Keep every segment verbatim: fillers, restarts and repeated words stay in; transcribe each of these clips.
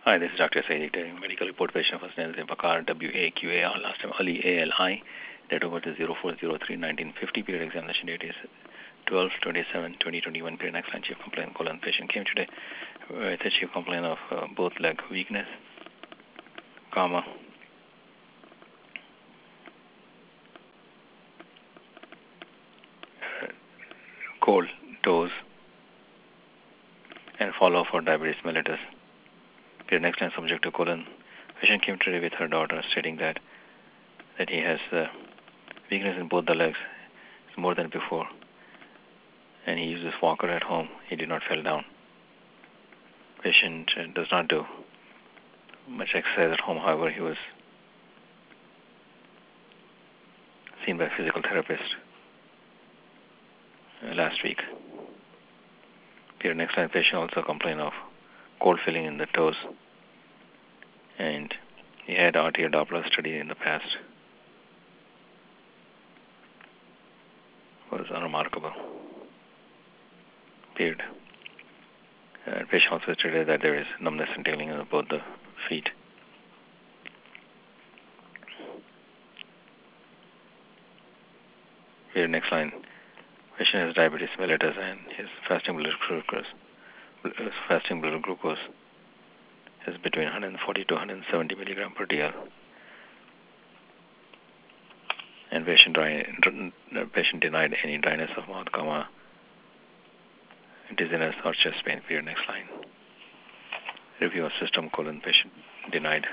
Hi, this is Doctor Saidi, medical report patient first name is Bakar, W A Q A R, last name Ali, A L I, date of birth is zero four zero three nineteen fifty, period examination date is twelve twenty-seven twenty twenty-one, period next line, chief complaint, colon, patient came today with a chief complaint of uh, both leg weakness, comma, cold toes, and follow for diabetes mellitus. Period next line, subject to colon. Patient came today with her daughter stating that that he has uh, weakness in both the legs more than before, and he uses walker at home. He did not fall down. Patient uh, does not do much exercise at home. However, he was seen by a physical therapist uh, last week. Period next line, patient also complained of cold feeling in the toes, and he had arterial Doppler study in the past. Was unremarkable. Period. Uh, patient also stated that there is numbness and tingling in both the feet. Here, next line. Patient has diabetes mellitus and his fasting blood glucose, fasting blood glucose is between one hundred forty to one hundred seventy milligram per D L. And patient, dry, patient denied any dryness of mouth, comma, dizziness or chest pain. Period. Next line. Review of system, colon, patient denied.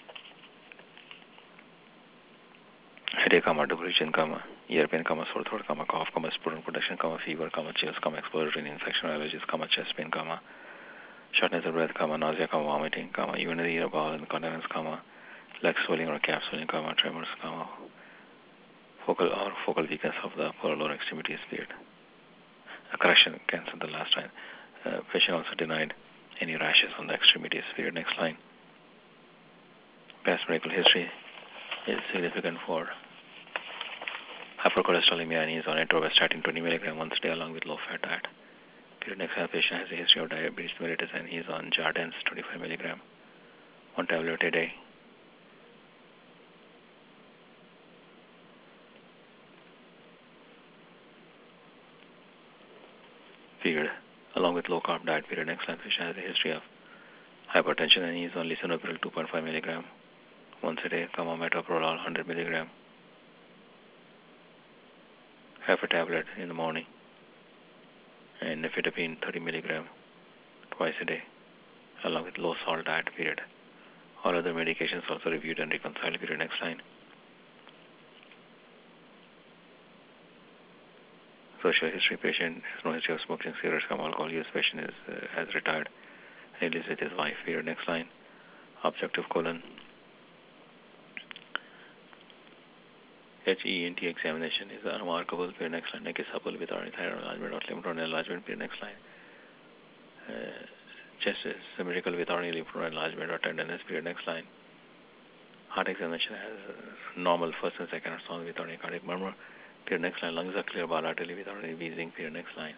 Headache, comma, depression, comma, ear pain, comma, sore throat, comma, cough, comma, sputum production, comma, fever, comma, chills, comma, exposure to infection, allergies, comma, chest pain, comma, shortness of breath, comma, nausea, comma, vomiting, comma, urinary or bowel incontinence, comma, leg swelling or calf swelling, comma, tremors, comma, focal or focal weakness of the upper or lower extremities. Period. A correction, cancelled the last line. Uh, patient also denied any rashes on the extremities. Period. Next line. Past medical history is significant for hypercholesterolemia, and he is on atorvastatin twenty milligram once a day along with low-fat diet. Period. Next line, patient has a history of diabetes mellitus, and he is on Jardiance twenty-five milligram, one tablet a day. Period. Along with low-carb diet. Period. Next line, patient has a history of hypertension, and he is on lisinopril two point five milligram once a day, comma, metoprolol one hundred milligram, half a tablet in the morning, and nifedipine thirty milligram twice a day, along with low salt diet. Period. All other medications also reviewed and reconciled. Period. Next line. Social history, patient has no history of smoking cigarettes, comma, alcohol use. Patient is uh, has retired and lives with his wife. Period. Next line. Objective, colon. H E N T examination is unremarkable. Period. Next line. Neck is supple with thyroid enlargement or lymph node enlargement. Period. Next line. Uh, chest is symmetrical with lymph node enlargement or tenderness. Period. Next line. Heart examination has uh, normal first and second sound without any cardiac murmur. Period. Next line. Lungs are clear bilaterally without any wheezing. Period. Next line.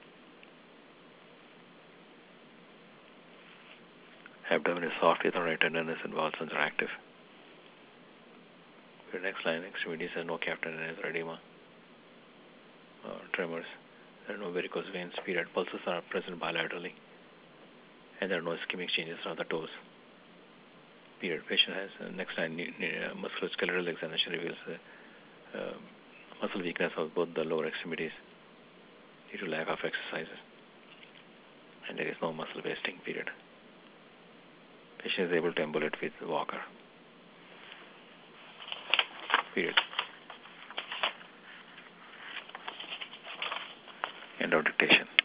Abdomen is soft without any tenderness and bowel sounds are active. Period. Next line. Extremities has no calf tenderness or edema or tremors. There are no varicose veins. Period. Pulses are present bilaterally, and there are no ischemic changes on the toes. Period. Patient has uh, next line. Uh, musculoskeletal examination reveals uh, uh, muscle weakness of both the lower extremities due to lack of exercises, and there is no muscle wasting. Period. Patient is able to ambulate with walker. Period. End of dictation.